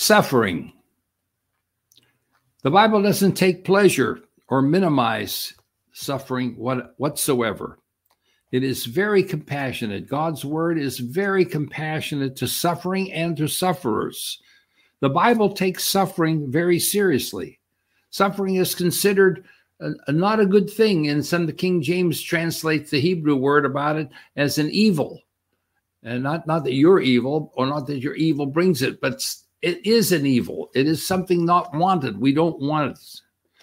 Suffering. The Bible doesn't take pleasure or minimize suffering whatsoever. It is very compassionate. God's word is very compassionate to suffering and to sufferers. The Bible takes suffering very seriously. Suffering is considered not a good thing, and the King James translates the Hebrew word about it as an evil. And not that you're evil, or not that your evil brings it, but it is an evil. It is something not wanted. We don't want it.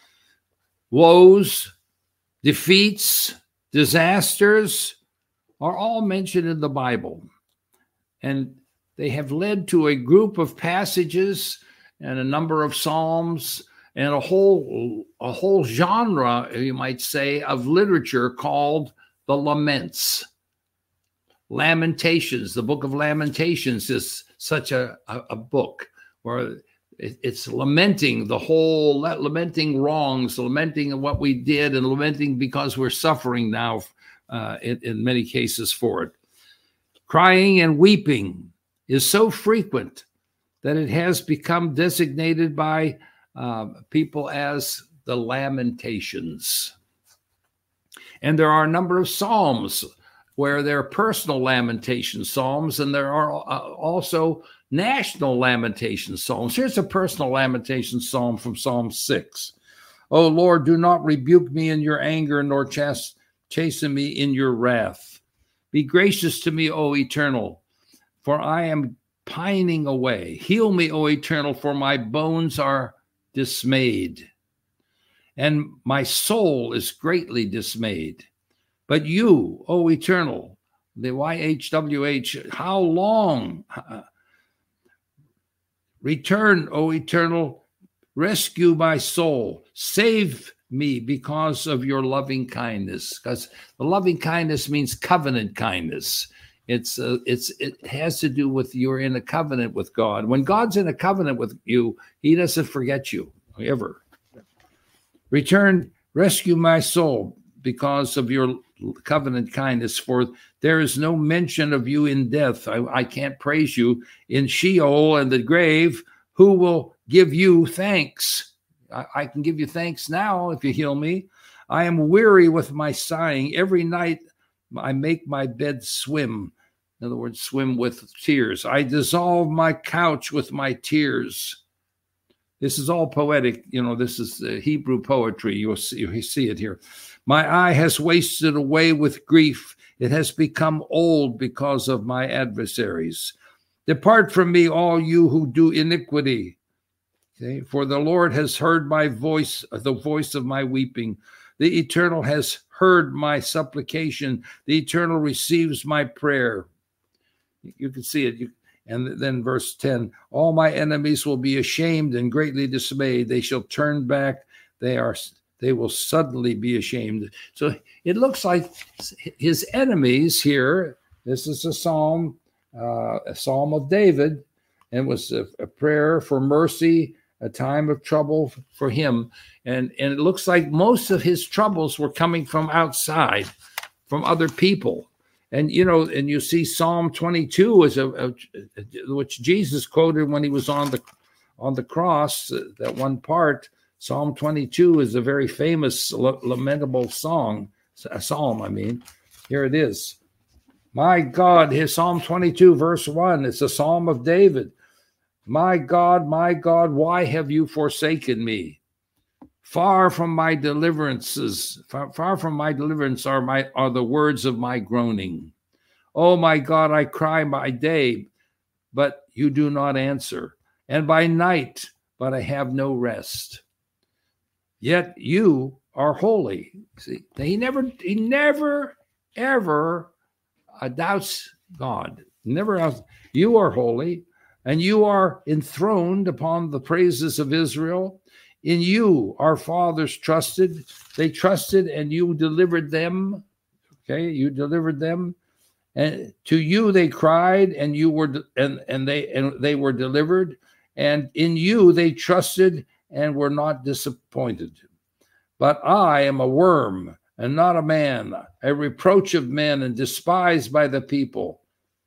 Woes, defeats, disasters are all mentioned in the Bible. And they have led to a group of passages and a number of psalms and a whole genre, you might say, of literature called the Laments. Lamentations, the book of Lamentations is such a book where it's lamenting lamenting wrongs, lamenting what we did, and lamenting because we're suffering now in many cases for it. Crying and weeping is so frequent that it has become designated by people as the Lamentations. And there are a number of psalms where there are personal lamentation psalms, and there are also national lamentation psalms. Here's a personal lamentation psalm from Psalm 6. O Lord, do not rebuke me in your anger, nor chasten me in your wrath. Be gracious to me, O Eternal, for I am pining away. Heal me, O Eternal, for my bones are dismayed, and my soul is greatly dismayed. But you, O Eternal, the YHWH, how long? Return, O Eternal, rescue my soul. Save me because of your loving kindness. Because the loving kindness means covenant kindness. It has to do with you're in a covenant with God. When God's in a covenant with you, he doesn't forget you, ever. Return, rescue my soul because of your covenant kindness, for there is no mention of you in death. I can't praise you in Sheol and the grave. Who will give you thanks? I can give you thanks now if you heal me. I am weary with my sighing. Every night I make my bed swim. In other words, swim with tears. I dissolve my couch with my tears. This is all poetic. This is Hebrew poetry. You see it here. My eye has wasted away with grief. It has become old because of my adversaries. Depart from me, all you who do iniquity. Okay? For the Lord has heard my voice, the voice of my weeping. The Eternal has heard my supplication. The Eternal receives my prayer. You can see it. And then verse 10, all my enemies will be ashamed and greatly dismayed. They shall turn back. They will suddenly be ashamed. So it looks like his enemies here, this is a psalm of David, and was a prayer for mercy, a time of trouble for him. And it looks like most of his troubles were coming from outside, from other people. And, and you see Psalm 22 which Jesus quoted when he was on the cross, that one part. Psalm 22 is a very famous, lamentable psalm. Here it is. My God, his Psalm 22, verse 1, it's a psalm of David. My God, why have you forsaken me? Far from my deliverances, far from my deliverance are the words of my groaning. Oh my God, I cry by day, but you do not answer, and by night, but I have no rest. Yet you are holy. See, he never, ever doubts God. Never else. You are holy, and you are enthroned upon the praises of Israel. In you, our fathers trusted. They trusted, and you delivered them. Okay, you delivered them. And to you they cried, and you were, and they were delivered. And in you they trusted and were not disappointed. But I am a worm and not a man, a reproach of men and despised by the people.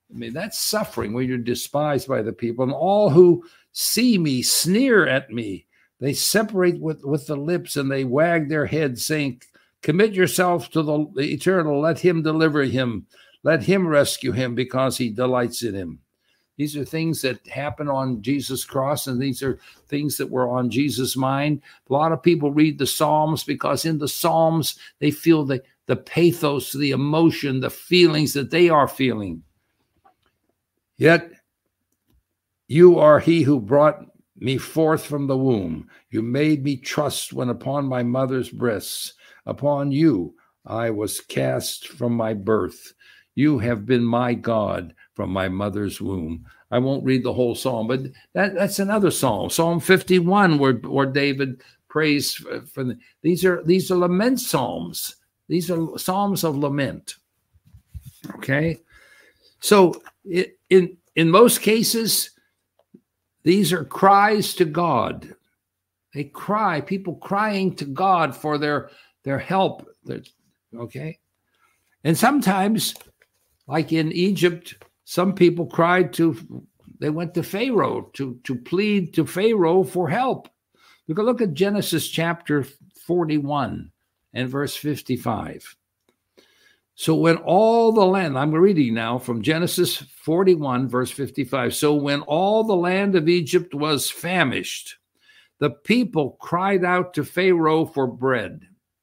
I mean, that's suffering when you're despised by the people. And all who see me sneer at me. They separate with the lips and they wag their heads, saying, commit yourself to the Eternal. Let him deliver him. Let him rescue him because he delights in him. These are things that happen on Jesus' cross, and these are things that were on Jesus' mind. A lot of people read the Psalms because in the Psalms, they feel the pathos, the emotion, the feelings that they are feeling. Yet you are he who brought me forth from the womb. You made me trust when upon my mother's breasts. Upon you I was cast from my birth. You have been my God from my mother's womb. I won't read the whole psalm, but that's another psalm. Psalm 51, where David prays for these are lament psalms. These are psalms of lament. Okay, so in most cases, these are cries to God. They cry, people crying to God for their help. Okay, and sometimes, like in Egypt, some people they went to Pharaoh to plead to Pharaoh for help. You can look at Genesis chapter 41 and verse 55. So when all the land, I'm reading now from Genesis 41, verse 55. So when all the land of Egypt was famished, the people cried out to Pharaoh for bread.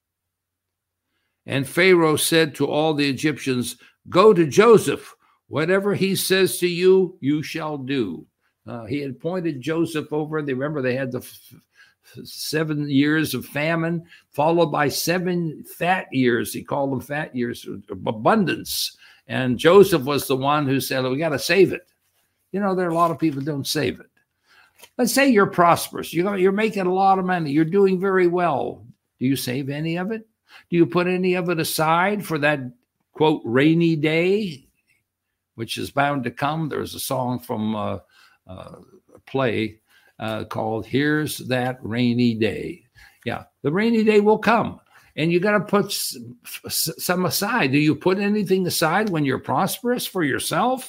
And Pharaoh said to all the Egyptians, go to Joseph. Whatever he says to you, you shall do. He had appointed Joseph over. Remember, they had the 7 years of famine, followed by 7 fat years. He called them fat years of abundance. And Joseph was the one who said, we got to save it. You know, there are a lot of people who don't save it. Let's say you're prosperous. You're making a lot of money. You're doing very well. Do you save any of it? Do you put any of it aside for that, quote, rainy day, which is bound to come? There's a song from a play called Here's That Rainy Day. Yeah, the rainy day will come, and you got to put some aside. Do you put anything aside when you're prosperous for yourself?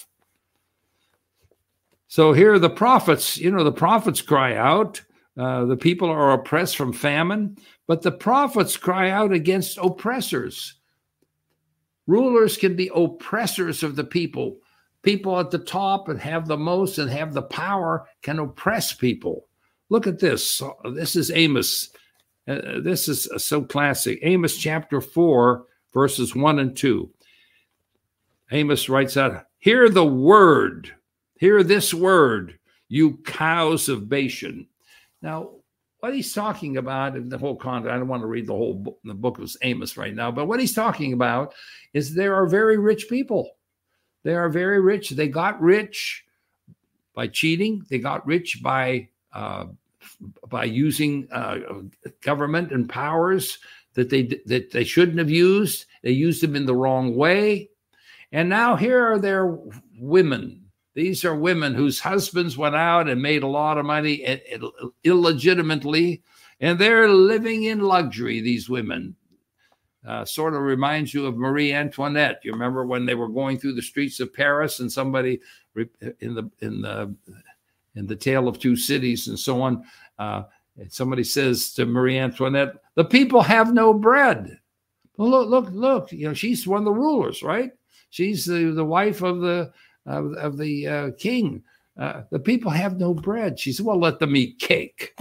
So here are the prophets. The prophets cry out. The people are oppressed from famine, but the prophets cry out against oppressors. Rulers can be oppressors of the people. People at the top and have the most and have the power can oppress people. Look at this. This is Amos. This is so classic. Amos chapter 4, verses 1 and 2. Amos writes out, hear the word. Hear this word, you cows of Bashan. Now, what he's talking about in the whole context, I don't want to read the whole book, the book of Amos right now, but what he's talking about is there are very rich people. They are very rich. They got rich by cheating. They got rich by using government and powers that they shouldn't have used. They used them in the wrong way. And now here are their women. These are women whose husbands went out and made a lot of money illegitimately, and they're living in luxury, these women. Sort of reminds you of Marie Antoinette. You remember when they were going through the streets of Paris and somebody in the Tale of Two Cities and so on, somebody says to Marie Antoinette, the people have no bread. Well, look, she's one of the rulers, right? She's the wife of the king. The people have no bread. She said, well, let them eat cake.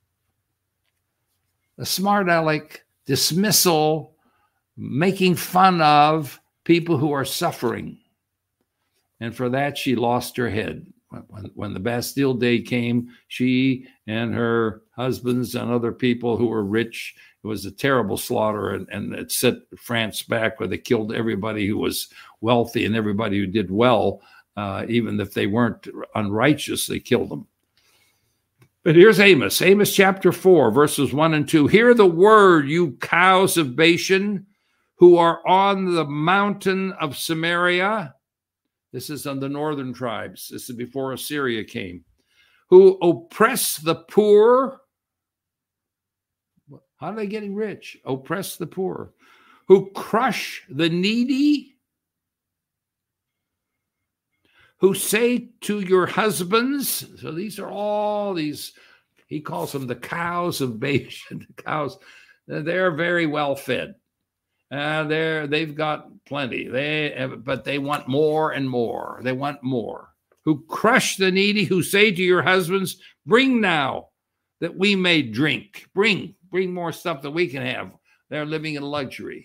A smart aleck dismissal, making fun of people who are suffering. And for that, she lost her head. When the Bastille Day came, she and her husbands and other people who were rich, it was a terrible slaughter, and it set France back where they killed everybody who was wealthy and everybody who did well. Even if they weren't unrighteous, they killed them. But here's Amos chapter 4, verses 1 and 2. Hear the word, you cows of Bashan, who are on the mountain of Samaria. This is on the northern tribes. This is before Assyria came. Who oppress the poor. How are they getting rich? Oppress the poor. Who crush the needy. who say to your husbands, so these are all these, he calls them the cows of Bashan, the cows, they're very well fed. They've got plenty. But they want more and more. They want more. Who crush the needy, who say to your husbands, bring now that we may drink. Bring more stuff that we can have. They're living in luxury.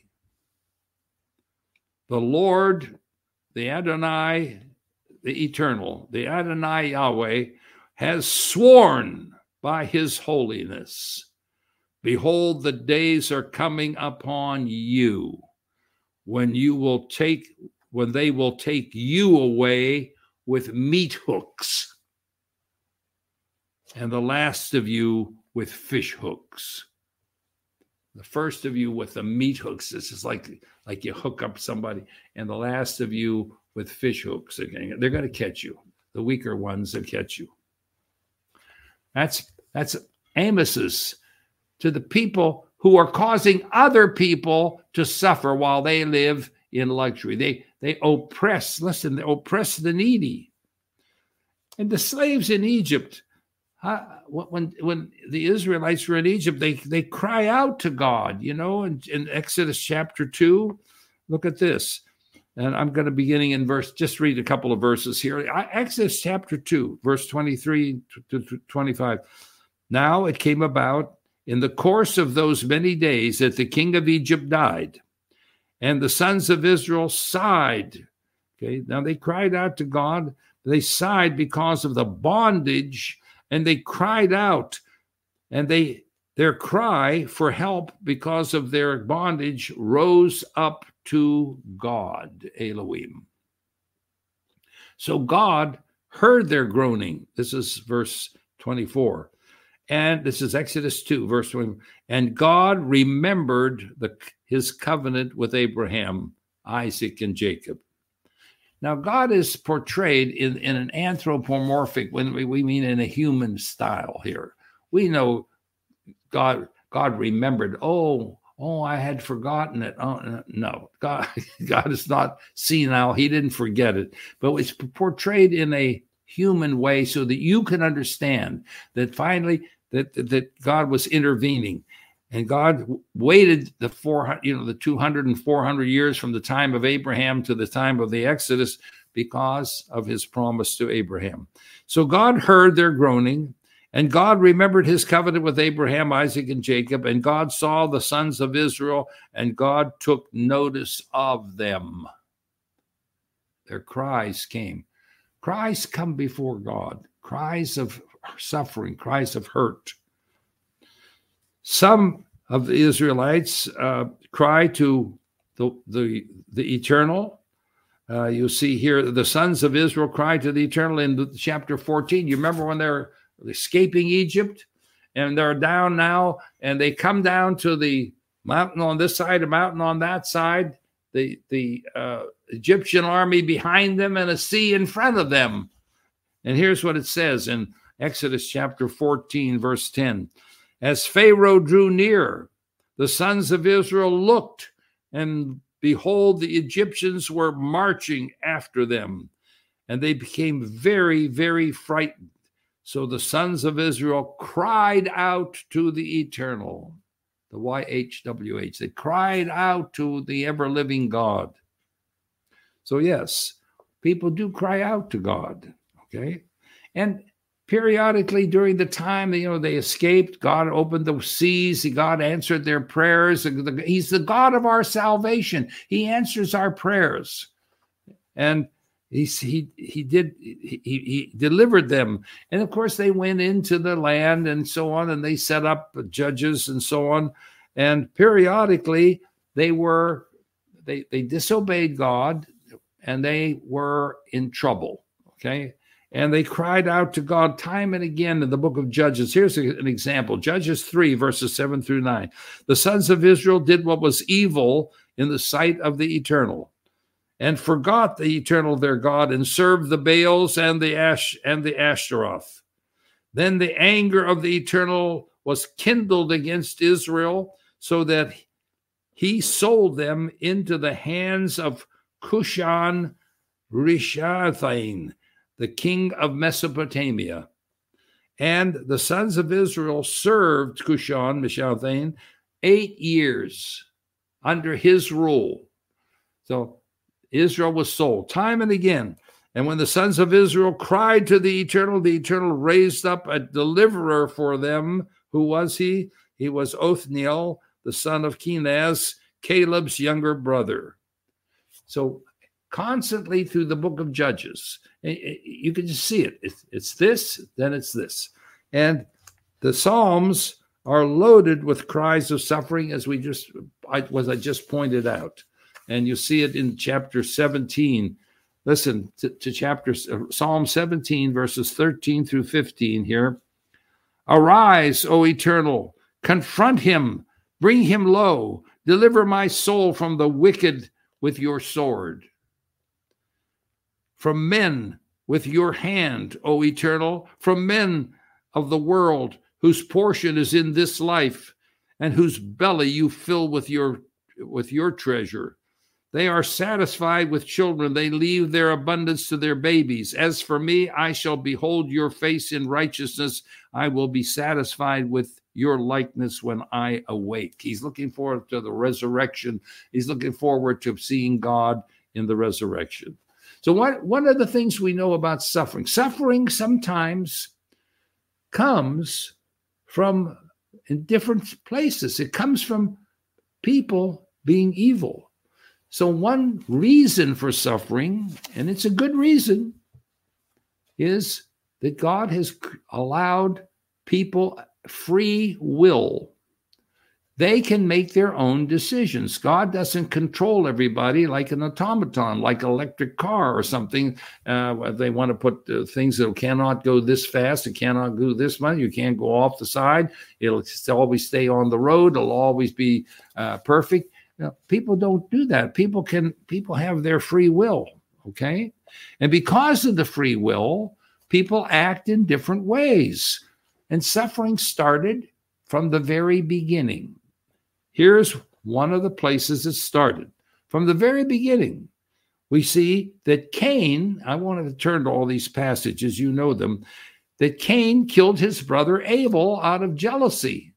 The Lord, the Adonai, the Eternal, the Adonai Yahweh, has sworn by his holiness. Behold, the days are coming upon you when they will take you away with meat hooks, and the last of you with fish hooks. The first of you with the meat hooks. This is like you hook up somebody, and the last of you with fish hooks. They're going to catch you. The weaker ones will catch you. That's Amos's to the people who are causing other people to suffer while they live in luxury. They oppress, they oppress the needy. And the slaves in Egypt, when the Israelites were in Egypt, they cry out to God, in Exodus chapter 2. Look at this. And I'm going to be beginning in just read a couple of verses here. Exodus chapter 2, verse 23 to 25. Now it came about in the course of those many days that the king of Egypt died, and the sons of Israel sighed. Okay, now they cried out to God. They sighed because of the bondage, and they cried out, and their cry for help because of their bondage rose up to God, Elohim. So God heard their groaning. This is verse 24. And this is Exodus 2, verse 20. And God remembered his covenant with Abraham, Isaac, and Jacob. Now, God is portrayed in an anthropomorphic, when we mean in a human style here. We know God remembered, oh, I had forgotten it. Oh, no, God is not senile. He didn't forget it. But it's portrayed in a human way so that you can understand that finally that God was intervening, and God waited the 200 and 400 years from the time of Abraham to the time of the Exodus because of his promise to Abraham. So God heard their groaning, and God remembered his covenant with Abraham, Isaac, and Jacob, and God saw the sons of Israel, and God took notice of them. Their cries came. Cries come before God. Cries of suffering, cries of hurt. Some of the Israelites cry to the Eternal. You see here, the sons of Israel cry to the Eternal in chapter 14. You remember when they're escaping Egypt, and they're down now, and they come down to the mountain on this side, a mountain on that side, the Egyptian army behind them, and a sea in front of them. And here's what it says in Exodus chapter 14, verse 10. As Pharaoh drew near, the sons of Israel looked, and behold, the Egyptians were marching after them, and they became very, very frightened. So the sons of Israel cried out to the Eternal, the YHWH. They cried out to the ever-living God. So yes, people do cry out to God, okay? And periodically during the time, they escaped, God opened the seas, God answered their prayers. He's the God of our salvation. He answers our prayers. And he delivered them. And of course, they went into the land and so on, and they set up judges and so on. And periodically, they disobeyed God, and they were in trouble, okay? And they cried out to God time and again in the book of Judges. Here's an example. Judges 3, verses 7 through 9. The sons of Israel did what was evil in the sight of the Eternal, and forgot the Eternal their God, and served the Baals and the Ashtaroth. Then the anger of the Eternal was kindled against Israel, so that he sold them into the hands of Cushan Rishathaim, the king of Mesopotamia. And the sons of Israel served Cushan-Rishathaim 8 years under his rule. So Israel was sold time and again. And when the sons of Israel cried to the Eternal raised up a deliverer for them. Who was he? He was Othniel, the son of Kenaz, Caleb's younger brother. So constantly through the book of Judges, you can just see it. It's this, then it's this. And the Psalms are loaded with cries of suffering, as I just pointed out. And you see it in chapter 17. Listen to Psalm 17, verses 13 through 15 here. Arise, O Eternal, confront him, bring him low, deliver my soul from the wicked with your sword. From men with your hand, O Eternal, from men of the world whose portion is in this life and whose belly you fill with your treasure. They are satisfied with children. They leave their abundance to their babies. As for me, I shall behold your face in righteousness. I will be satisfied with your likeness when I awake. He's looking forward to the resurrection. He's looking forward to seeing God in the resurrection. So one of the things we know about suffering, suffering sometimes comes from in different places. It comes from people being evil. So one reason for suffering, and it's a good reason, is that God has allowed people free will. They can make their own decisions. God doesn't control everybody like an automaton, like an electric car or something. They want to put things that cannot go this fast. It cannot go this much. You can't go off the side. It'll always stay on the road. It'll always be perfect. People don't do that. People have their free will, okay? And because of the free will, people act in different ways. And suffering started from the very beginning. Here's one of the places it started. From the very beginning, we see that Cain, I wanted to turn to all these passages, you know them, that Cain killed his brother Abel out of jealousy,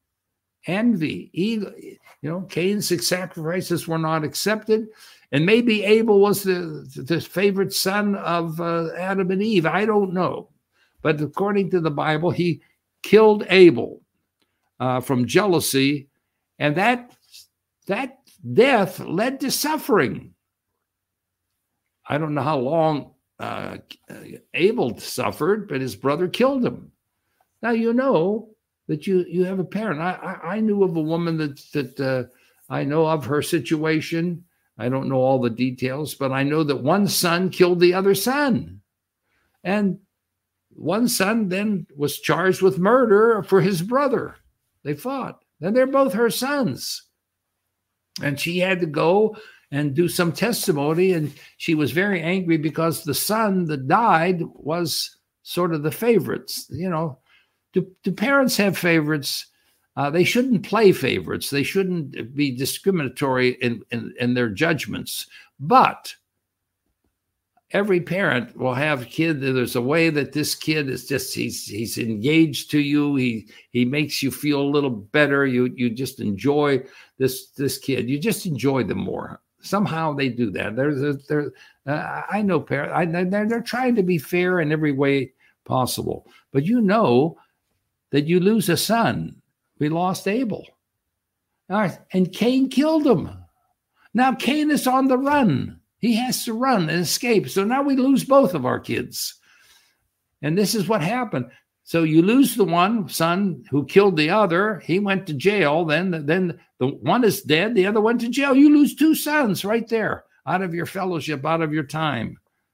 envy. Cain's sacrifices were not accepted. And maybe Abel was the favorite son of Adam and Eve. I don't know. But according to the Bible, he killed Abel from jealousy. And that death led to suffering. I don't know how long Abel suffered, but his brother killed him. Now, you know that you have a parent. I knew of a woman that I know of her situation. I don't know all the details, but I know that one son killed the other son. And one son then was charged with murder for his brother. They fought. And they're both her sons. And she had to go and do some testimony. And she was very angry because the son that died was sort of the favorites. Do parents have favorites? They shouldn't play favorites. They shouldn't be discriminatory in their judgments. But every parent will have a kid. There's a way that this kid is just, he's engaged to you. He makes you feel a little better. You just enjoy this kid. You just enjoy them more. Somehow they do that. I know parents, they're trying to be fair in every way possible. But you know that you lose a son. We lost Abel. All right, and Cain killed him. Now Cain is on the run. He has to run and escape. So now we lose both of our kids. And this is what happened. So you lose the one son who killed the other. He went to jail. Then the one is dead. The other went to jail. You lose two sons right there out of your fellowship, out of your time.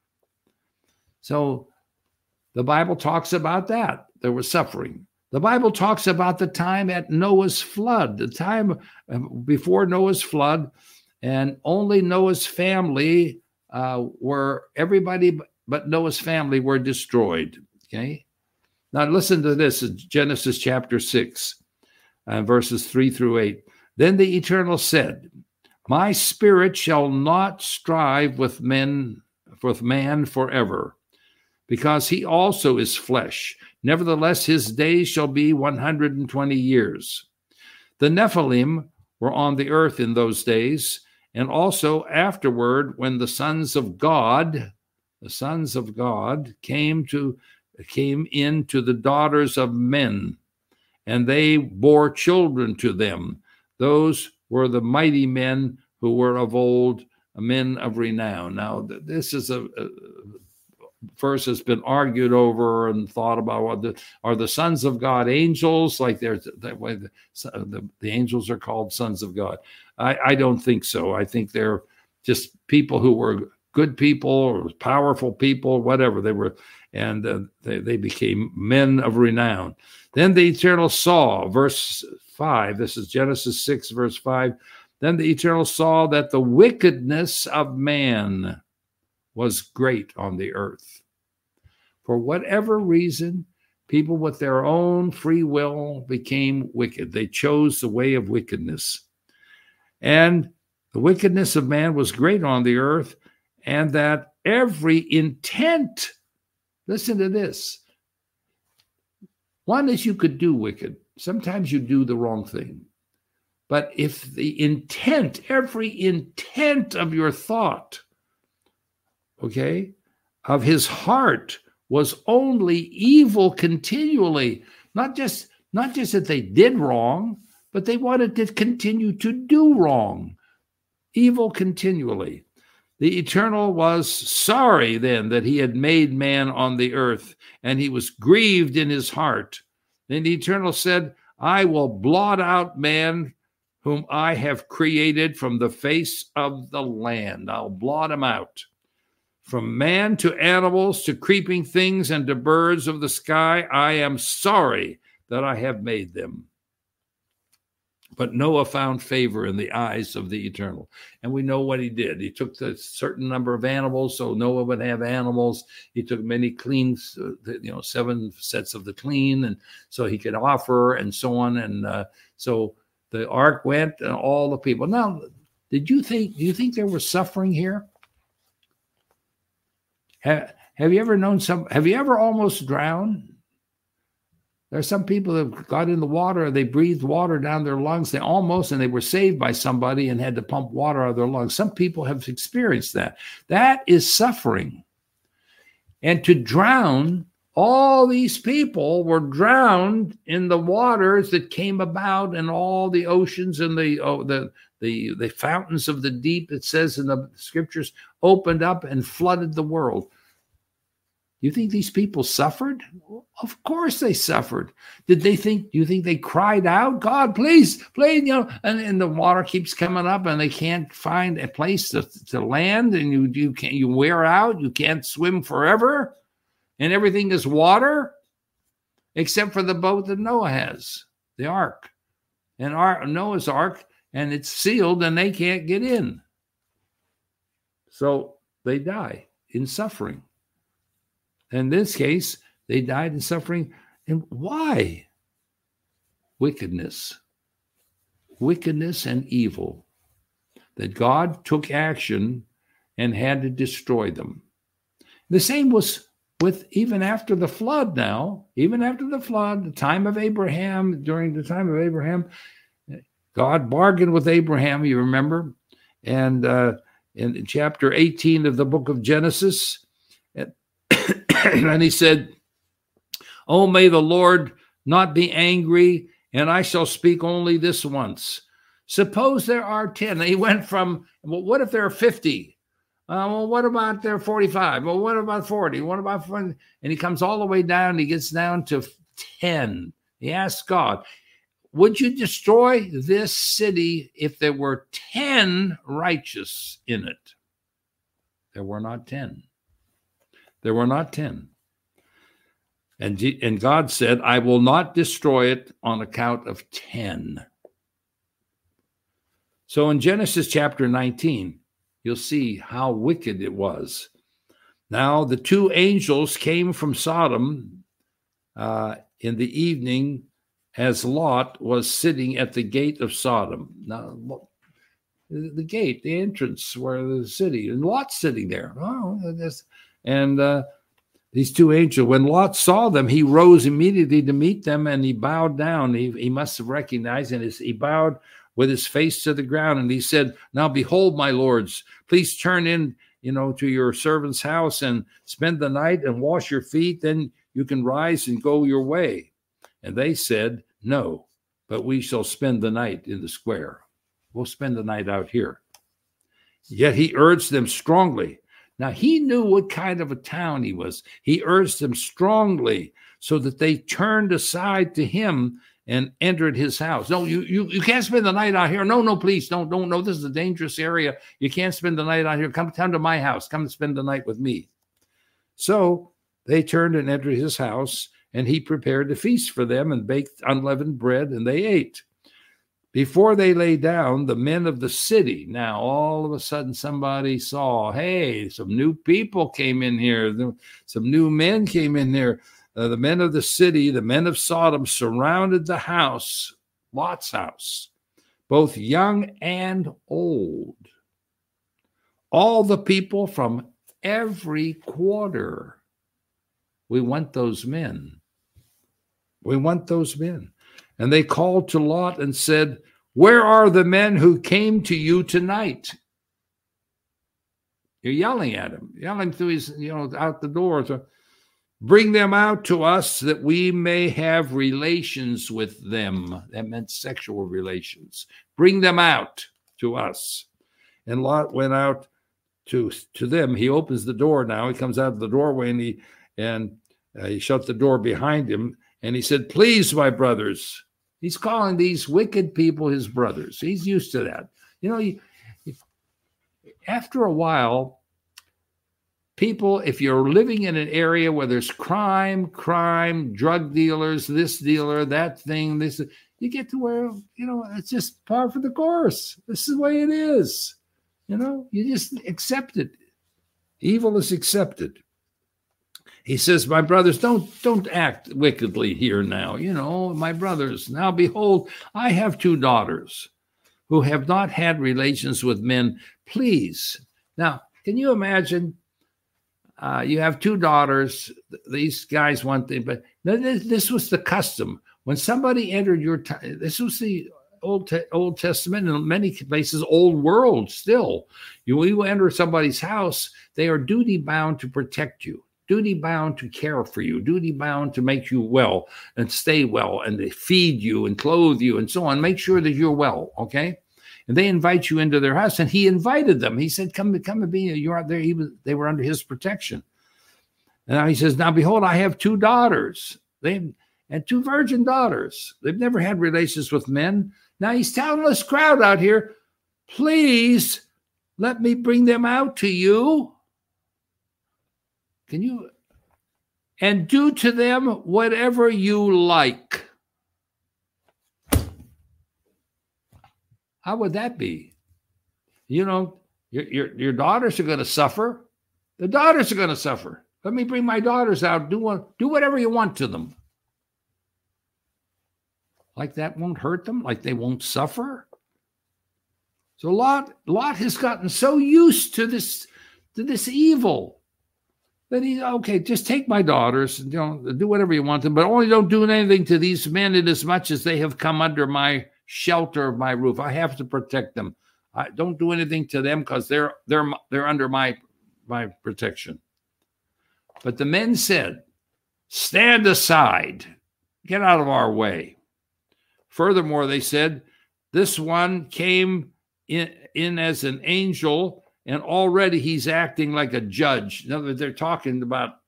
So the Bible talks about that. There was suffering. The Bible talks about the time at Noah's flood, the time before Noah's flood. And only Noah's family everybody but Noah's family were destroyed. Okay. Now listen to this, Genesis chapter 6, verses 3 through 8. Then the Eternal said, my spirit shall not strive with man forever, because he also is flesh. Nevertheless, his days shall be 120 years. The Nephilim were on the earth in those days, and also afterward, when the sons of God came in to the daughters of men, and they bore children to them. Those were the mighty men who were of old, men of renown. Now, this is a verse has been argued over and thought about. Are the sons of God angels? Like there's that way the angels are called sons of God. I don't think so. I think they're just people who were good people or powerful people, whatever they were, and they became men of renown. Then the Eternal saw, verse 5, this is Genesis 6, verse 5. Then the Eternal saw that the wickedness of man was great on the earth. For whatever reason, people with their own free will became wicked. They chose the way of wickedness. And the wickedness of man was great on the earth, and that every intent, listen to this. One is you could do wicked. Sometimes you do the wrong thing. But if the intent, every intent of your thought, okay, of his heart was only evil continually, not just that they did wrong, but they wanted to continue to do wrong, evil continually. The Eternal was sorry then that he had made man on the earth, and he was grieved in his heart. Then the Eternal said, I will blot out man whom I have created from the face of the land. I'll blot him out. From man to animals to creeping things and to birds of the sky, I am sorry that I have made them. But Noah found favor in the eyes of the Eternal. And we know what he did. He took a certain number of animals, so Noah would have animals. He took many clean, 7 sets of the clean, and so he could offer and so on. And so the ark went and all the people. Now, do you think there was suffering here? Have you ever known have you ever almost drowned? There are some people that got in the water, they breathed water down their lungs, and they were saved by somebody and had to pump water out of their lungs. Some people have experienced that. That is suffering. And to drown, all these people were drowned in the waters that came about, and all the oceans and the fountains of the deep, it says in the scriptures, opened up and flooded the world. You think these people suffered? Of course they suffered. Do you think they cried out, God, please, and the water keeps coming up and they can't find a place to land, and you wear out, you can't swim forever, and everything is water, except for the boat that Noah has, the ark. And Noah's ark, and it's sealed and they can't get in. So they die in suffering. In this case, they died in suffering. And why? Wickedness and evil. That God took action and had to destroy them. The same was with even after the flood now. Even after the flood, during the time of Abraham, God bargained with Abraham, you remember? And in chapter 18 of the book of Genesis, and he said, oh, may the Lord not be angry, and I shall speak only this once. Suppose there are 10. He went from, well, what if there are 50? Well, what about there are 45? Well, what about 40? What about 40? And he comes all the way down. He gets down to 10. He asks God, would you destroy this city if there were 10 righteous in it? There were not 10. There were not 10. And God said, I will not destroy it on account of 10. So in Genesis chapter 19, you'll see how wicked it was. Now the 2 angels came from Sodom in the evening as Lot was sitting at the gate of Sodom. Now, the gate, the entrance where the city, and Lot's sitting there. Oh, and the these two angels. When Lot saw them, he rose immediately to meet them, and he bowed down. He must have recognized, and he bowed with his face to the ground, and he said, "Now behold, my lords, please turn in, to your servant's house and spend the night and wash your feet. Then you can rise and go your way." And they said, "No, but we shall spend the night in the square. We'll spend the night out here." Yet he urged them strongly. Now he knew what kind of a town he was. He urged them strongly so that they turned aside to him and entered his house. "No, you can't spend the night out here. No, please, don't. No, this is a dangerous area. You can't spend the night out here. Come to my house. Come and spend the night with me." So they turned and entered his house, and he prepared a feast for them and baked unleavened bread, and they ate. Before they lay down, the men of the city, now all of a sudden somebody saw, hey, some new people came in here. Some new men came in here. The men of the city, the men of Sodom, surrounded the house, Lot's house, both young and old. All the people from every quarter. We want those men. We want those men. And they called to Lot and said, "Where are the men who came to you tonight?" You're yelling at him, yelling through his, out the door. So, "Bring them out to us that we may have relations with them." That meant sexual relations. "Bring them out to us." And Lot went out to them. He opens the door now. He comes out of the doorway and he shut the door behind him. And he said, "Please, my brothers." He's calling these wicked people his brothers. He's used to that. After a while, people, if you're living in an area where there's crime, drug dealers, this dealer, that thing, this, you get to where, it's just par for the course. This is the way it is. You just accept it. Evil is accepted. He says, "My brothers, don't act wickedly here now. My brothers, now behold, I have 2 daughters who have not had relations with men. Please." Now, can you imagine? You have 2 daughters. These guys want them, but this was the custom. When somebody entered your time, this was the Old Testament, and in many places, Old World still. You enter somebody's house, they are duty bound to protect you. Duty bound to care for you, duty bound to make you well and stay well, and they feed you and clothe you and so on. Make sure that you're well, okay? And they invite you into their house, and he invited them. He said, "Come and be. You're out there." They were under his protection. And now he says, "Now behold, I have 2 daughters. And 2 virgin daughters. They've never had relations with men." Now he's telling this crowd out here, "Please let me bring them out to you. And do to them whatever you like." How would that be? Your daughters are going to suffer. The daughters are going to suffer. Let me bring my daughters out. Do whatever you want to them. Like that won't hurt them? Like they won't suffer? So Lot has gotten so used to this evil that okay, just take my daughters and do whatever you want to them, but only don't do anything to these men inasmuch as they have come under my shelter of my roof. I have to protect them. I don't do anything to them because they're under my protection. But the men said, "Stand aside, get out of our way." Furthermore, they said, "This one came in as an angel, and already he's acting like a judge." In other words, they're talking about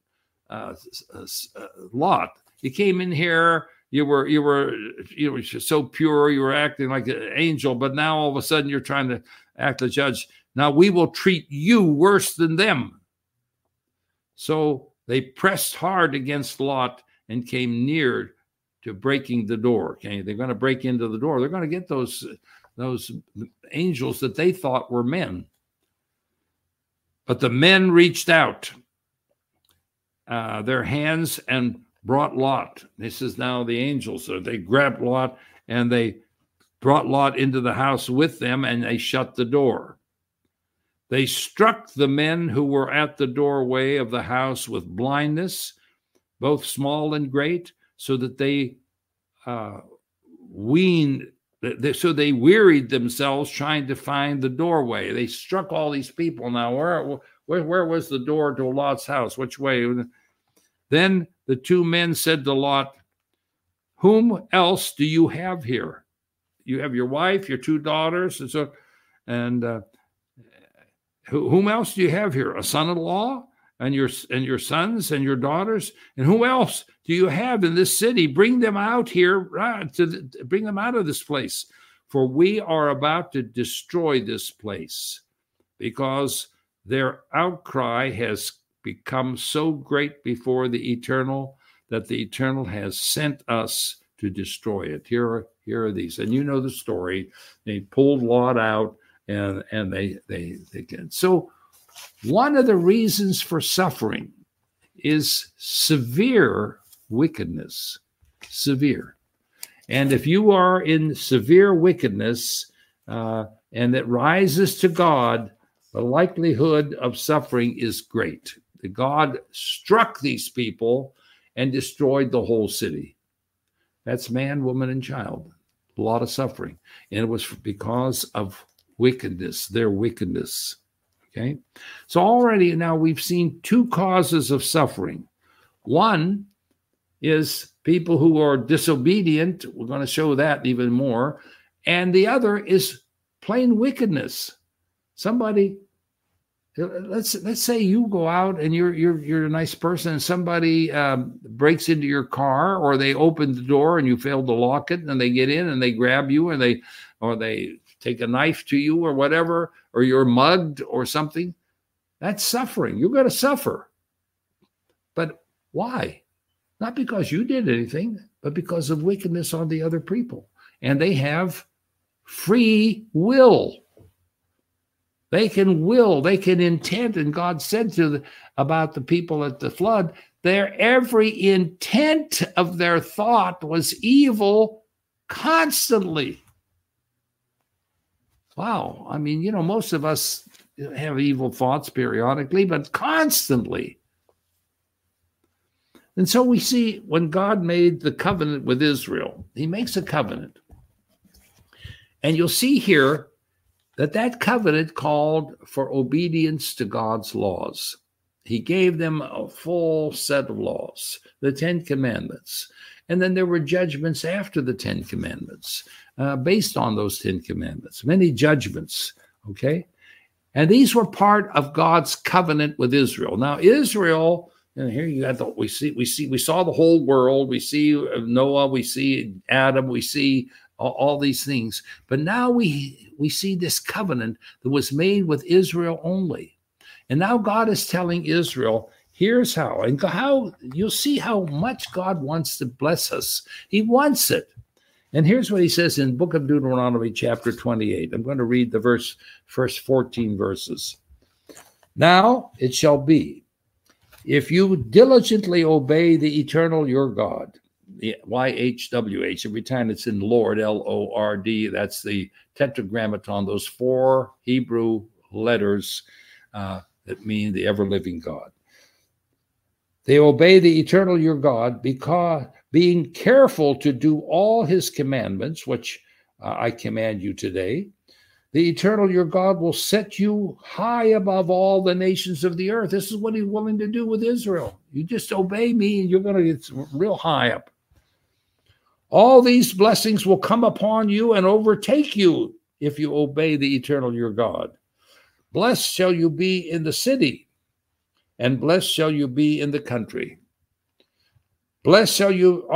Lot. "You came in here, you were so pure, you were acting like an angel, but now all of a sudden you're trying to act a judge. Now we will treat you worse than them." So they pressed hard against Lot and came near to breaking the door. Okay, they're going to break into the door. They're going to get those angels that they thought were men. But the men reached out their hands and brought Lot. This is now the angels. So they grabbed Lot and they brought Lot into the house with them, and they shut the door. They struck the men who were at the doorway of the house with blindness, both small and great, so that they they wearied themselves trying to find the doorway. They struck all these people. Now, where was the door to Lot's house? Which way? Then the two men said to Lot, "Whom else do you have here? You have your wife, your two daughters, and whom else do you have here? A son-in-law and your sons and your daughters? And who else do you have in this city? Bring them out here, bring them out of this place, for we are about to destroy this place, because their outcry has become so great before the Eternal that the Eternal has sent us to destroy it." Here are these, and you know the story. They pulled Lot out, and they can. So one of the reasons for suffering is severe wickedness. Severe. And if you are in severe wickedness and it rises to God, the likelihood of suffering is great. God struck these people and destroyed the whole city. That's man, woman, and child. A lot of suffering. And it was because of wickedness, their wickedness. Okay? So already now we've seen two causes of suffering. One is people who are disobedient. We're going to show that even more. And the other is plain wickedness. Somebody, let's say you go out and you're a nice person, and somebody breaks into your car, or they open the door and you fail to lock it, and they get in and they grab you, and they take a knife to you or whatever, or you're mugged or something. That's suffering. You're going to suffer. But why? Not because you did anything, but because of wickedness on the other people. And they have free will. They can will, they can intend. And God said about the people at the flood, their every intent of their thought was evil constantly. Wow. I mean, most of us have evil thoughts periodically, but constantly. And so we see when God made the covenant with Israel, he makes a covenant. And you'll see here that covenant called for obedience to God's laws. He gave them a full set of laws, the 10 Commandments. And then there were judgments after the 10 Commandments, based on those 10 Commandments, many judgments, okay? And these were part of God's covenant with Israel. Now, Israel, and here you got we saw the whole world. We see Noah, we see Adam, we see all these things. But now we see this covenant that was made with Israel only. And now God is telling Israel, here's how. And how you'll see how much God wants to bless us. He wants it. And here's what he says in Book of Deuteronomy, chapter 28. I'm going to read the first 14 verses. "Now it shall be, if you diligently obey the Eternal your God," the YHWH, every time it's in Lord, Lord, that's the tetragrammaton, those 4 Hebrew letters that mean the ever-living God. "They obey the Eternal your God, because being careful to do all his commandments, which I command you today, the Eternal your God will set you high above all the nations of the earth." This is what he's willing to do with Israel. You just obey me and you're going to get real high up. "All these blessings will come upon you and overtake you if you obey the Eternal your God. Blessed shall you be in the city, and blessed shall you be in the country. Blessed shall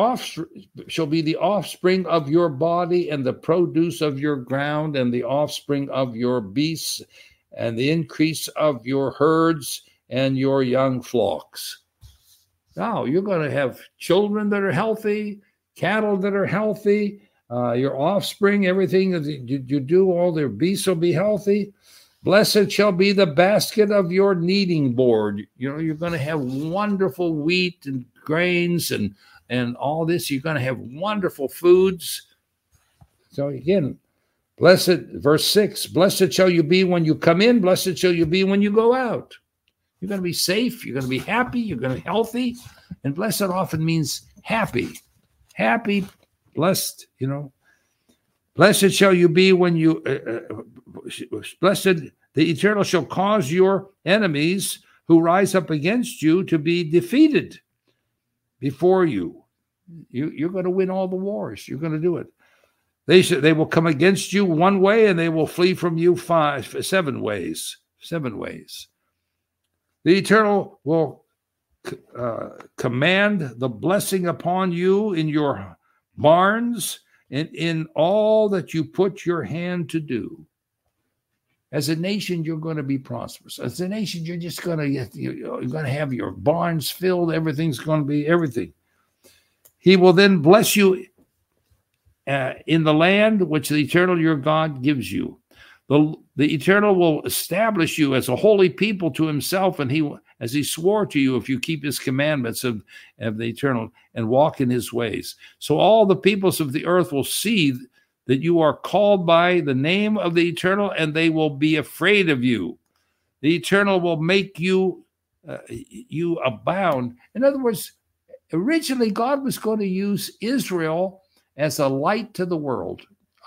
be the offspring of your body, and the produce of your ground, and the offspring of your beasts, and the increase of your herds, and your young flocks." Now, you're going to have children that are healthy, cattle that are healthy, your offspring, everything that you do, all their beasts will be healthy. "Blessed shall be the basket of your kneading board." You're going to have wonderful wheat and grains and all this. You're going to have wonderful foods. So again, Blessed, verse 6, blessed shall you be when you come in, blessed shall you be when you go out. You're going to be safe, you're going to be happy, you're going to be healthy. And blessed often means happy. Happy, blessed, Blessed shall you be when you, blessed, the Eternal shall cause your enemies who rise up against you to be defeated before you. You're going to win all the wars. You're going to do it. They will come against you one way and they will flee from you seven ways. 7 ways. The Eternal will command the blessing upon you in your barns and in all that you put your hand to do. As a nation, you're going to be prosperous. As a nation, you're just going to have your barns filled. Everything's going to be everything. He will then bless you in the land which the Eternal your God gives you. The Eternal will establish you as a holy people to himself, and as he swore to you, if you keep his commandments of the Eternal and walk in his ways. So all the peoples of the earth will see that you are called by the name of the Eternal, and they will be afraid of you. The Eternal will make you abound. In other words, originally God was going to use Israel as a light to the world,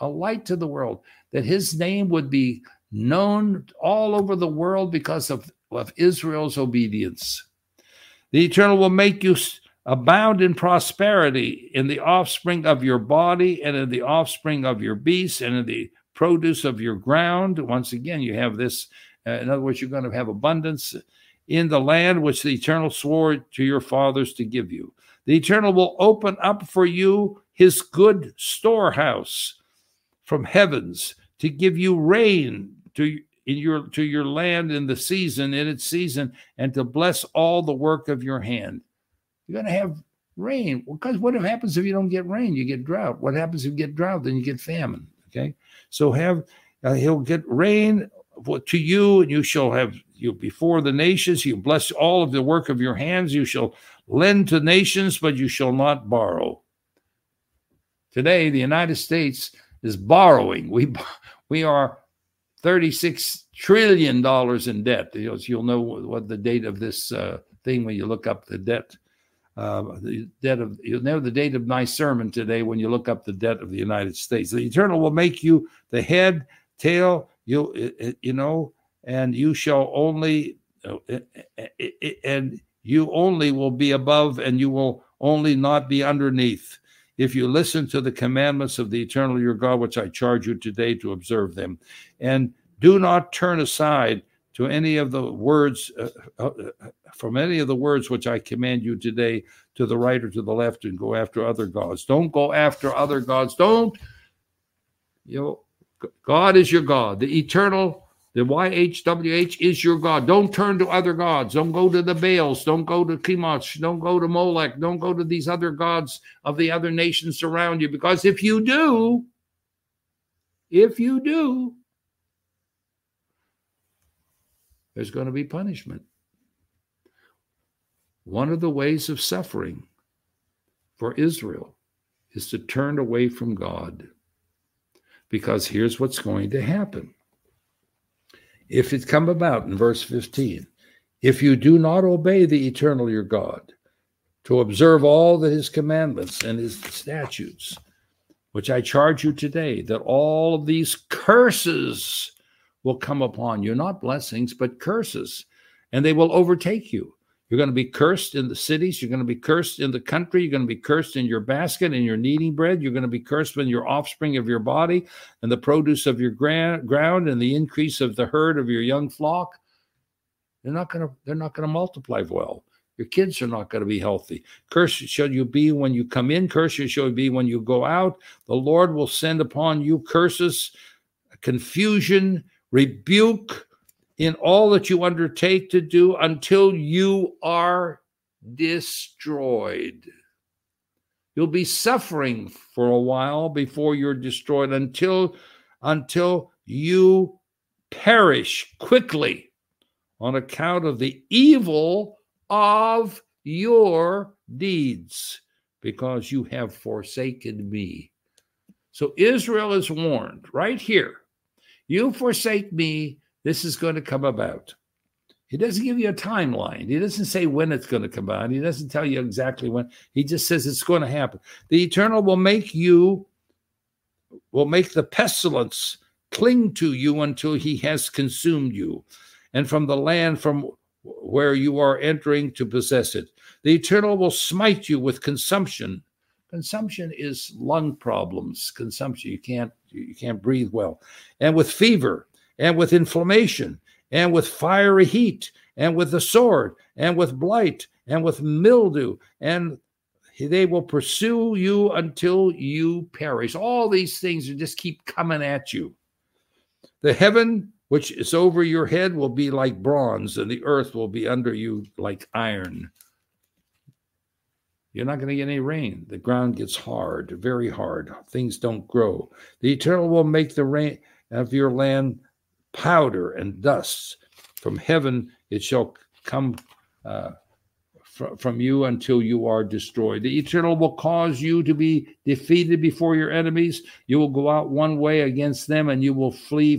that his name would be known all over the world because of Israel's obedience. The Eternal will make you abound in prosperity in the offspring of your body and in the offspring of your beasts and in the produce of your ground. Once again, you have this. In other words, you're going to have abundance in the land which the Eternal swore to your fathers to give you. The Eternal will open up for you his good storehouse from heavens to give you rain to your land in its season, and to bless all the work of your hand. You're going to have rain. Because what happens if you don't get rain? You get drought. What happens if you get drought? Then you get famine. Okay, so he'll get rain to you, and you shall have you before the nations. You bless all of the work of your hands. You shall lend to nations, but you shall not borrow. Today, the United States is borrowing. We are $36 trillion in debt. You'll know what the date of this thing when you look up the debt. You'll know the date of my sermon today when you look up the debt of the United States. The Eternal will make you the head, tail, and you shall only, and you only will be above, and you will only not be underneath. If you listen to the commandments of the Eternal your God, which I charge you today to observe them, and do not turn aside to any of the words from any of the words which I command you today, to the right or to the left, and go after other gods. Don't go after other gods. God is your God. The Eternal, the YHWH is your God. Don't turn to other gods. Don't go to the Baals. Don't go to Chemosh. Don't go to Molech. Don't go to these other gods of the other nations around you. Because if you do, there's going to be punishment. One of the ways of suffering for Israel is to turn away from God. Because here's what's going to happen. If it come about in verse 15, if you do not obey the Eternal your God, to observe all his commandments and his statutes, which I charge you today, that all of these curses will come upon you, not blessings, but curses, and they will overtake you. You're going to be cursed in the cities. You're going to be cursed in the country. You're going to be cursed in your basket and your kneading bread. You're going to be cursed when your offspring of your body and the produce of your ground and the increase of the herd of your young flock. They're not going to multiply well. Your kids are not going to be healthy. Cursed shall you be when you come in. Cursed shall you be when you go out. The Lord will send upon you curses, confusion, rebuke, in all that you undertake to do, until you are destroyed. You'll be suffering for a while before you're destroyed, until you perish quickly on account of the evil of your deeds, because you have forsaken me. So Israel is warned right here. You forsake me, this is going to come about. He doesn't give you a timeline. He doesn't say when it's going to come out. He doesn't tell you exactly when. He just says it's going to happen. The Eternal will make the pestilence cling to you until he has consumed you, and from the land from where you are entering to possess it. The Eternal will smite you with consumption. Consumption is lung problems. Consumption, you can't breathe well. And with fever, and with inflammation, and with fiery heat, and with the sword, and with blight, and with mildew, and they will pursue you until you perish. All these things just keep coming at you. The heaven which is over your head will be like bronze, and the earth will be under you like iron. You're not going to get any rain. The ground gets hard, very hard. Things don't grow. The Eternal will make the rain of your land powder and dust. From heaven it shall come from you until you are destroyed. The Eternal will cause you to be defeated before your enemies. You will go out one way against them, and you will flee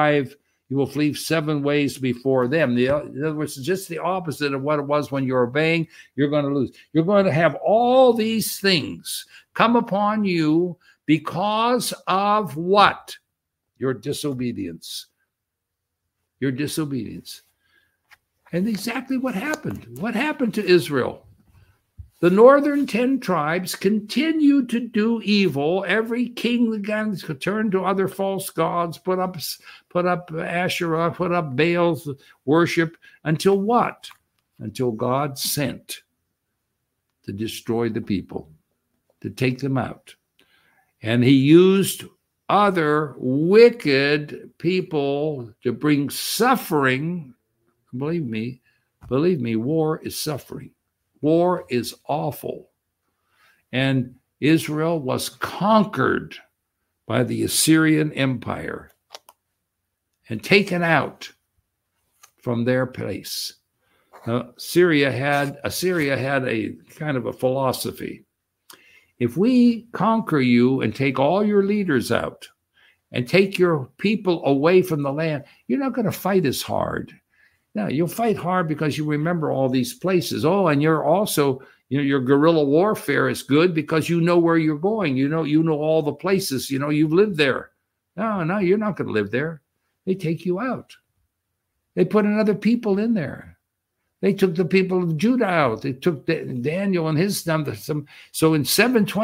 7 ways before them. In other words, it's just the opposite of what it was when you're obeying. You're going to lose. You're going to have all these things come upon you because of what? Your disobedience. Your disobedience. And exactly what happened. What happened to Israel? The northern 10 tribes continued to do evil. Every king began to turn to other false gods, put up Asherah, put up Baal's worship, until what? Until God sent to destroy the people, to take them out. And he used other wicked people to bring suffering. Believe me, war is suffering. War is awful. And Israel was conquered by the Assyrian Empire and taken out from their place. Now, Assyria had a kind of a philosophy. If we conquer you and take all your leaders out and take your people away from the land, you're not going to fight as hard. No, you'll fight hard because you remember all these places. Oh, and you're also, your guerrilla warfare is good because you know where you're going. You know all the places. You've lived there. No, you're not going to live there. They take you out. They put another people in there. They took the people of Judah out. They took Daniel and his number. So in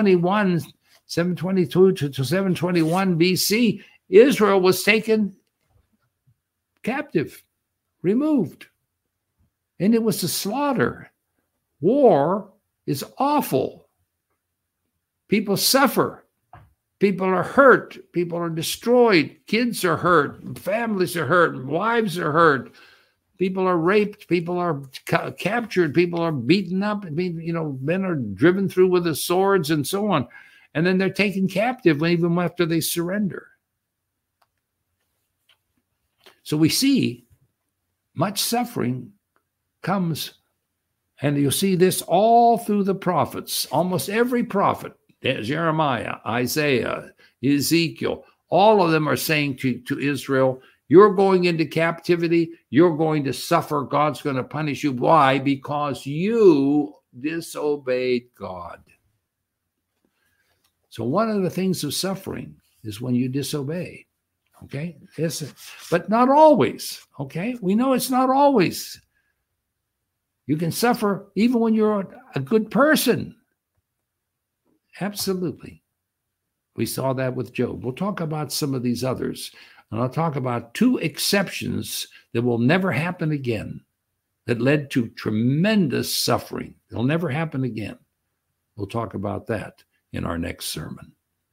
722 to 721 BC, Israel was taken captive. Removed. And it was a slaughter. War is awful. People suffer. People are hurt. People are destroyed. Kids are hurt. Families are hurt. Wives are hurt. People are raped. People are captured. People are beaten up. Men are driven through with the swords and so on. And then they're taken captive even after they surrender. So we see much suffering comes, and you'll see this all through the prophets. Almost every prophet, Jeremiah, Isaiah, Ezekiel, all of them are saying to Israel, you're going into captivity, you're going to suffer, God's going to punish you. Why? Because you disobeyed God. So one of the things of suffering is when you disobey. Okay, but not always. Okay, we know it's not always. You can suffer even when you're a good person. Absolutely. We saw that with Job. We'll talk about some of these others, and I'll talk about 2 exceptions that will never happen again, that led to tremendous suffering. They'll never happen again. We'll talk about that in our next sermon.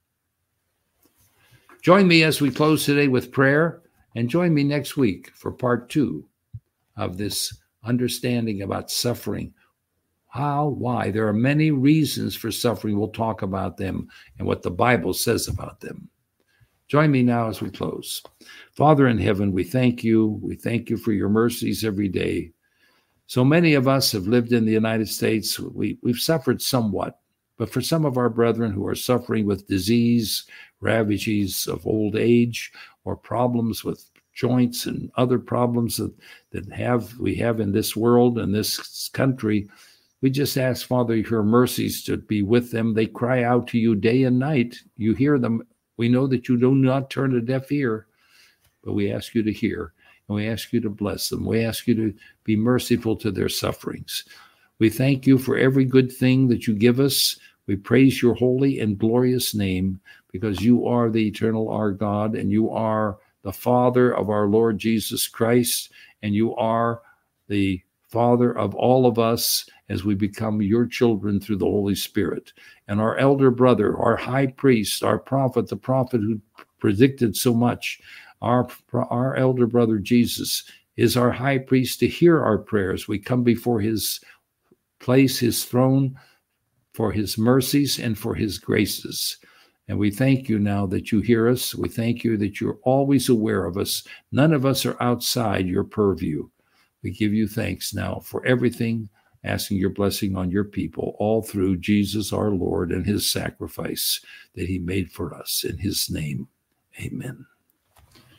Join me as we close today with prayer, and join me next week for part 2 of this understanding about suffering. How, why? There are many reasons for suffering. We'll talk about them and what the Bible says about them. Join me now as we close. Father in heaven, we thank you. We thank you for your mercies every day. So many of us have lived in the United States. We've suffered somewhat. But for some of our brethren who are suffering with disease, ravages of old age or problems with joints and other problems that we have in this world and this country. We just ask, Father, your mercies to be with them. They cry out to you day and night. You hear them. We know that you do not turn a deaf ear, but we ask you to hear, and we ask you to bless them. We ask you to be merciful to their sufferings. We thank you for every good thing that you give us. We praise your holy and glorious name, because you are the eternal our God, and you are the Father of our Lord Jesus Christ, and you are the Father of all of us as we become your children through the Holy Spirit. And our elder brother, our high priest, our prophet, the prophet who predicted so much, our elder brother Jesus is our high priest to hear our prayers. We come before his place, his throne, for his mercies and for his graces. And we thank you now that you hear us. We thank you that you're always aware of us. None of us are outside your purview. We give you thanks now for everything, asking your blessing on your people, all through Jesus our Lord and his sacrifice that he made for us. In his name, amen.